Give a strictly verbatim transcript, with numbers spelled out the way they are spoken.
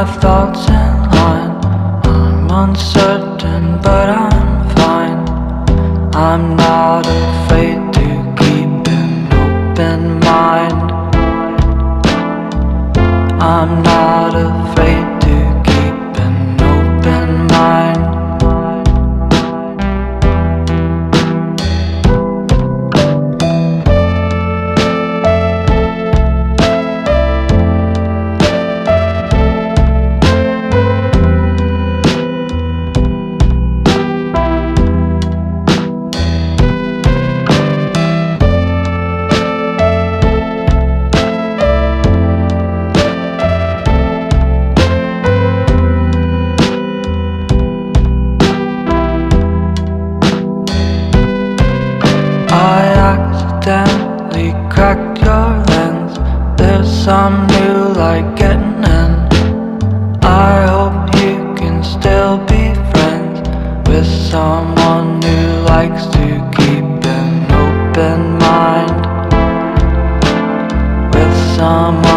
my thoughts in line. I'm uncertain, but I'm fine. I'm not afraid to keep an open mind. I'm not afraid to keep an open mind. I accidentally cracked your lens. There's some new light getting in. I hope you can still be friends with someone who likes to keep an open mind. With someone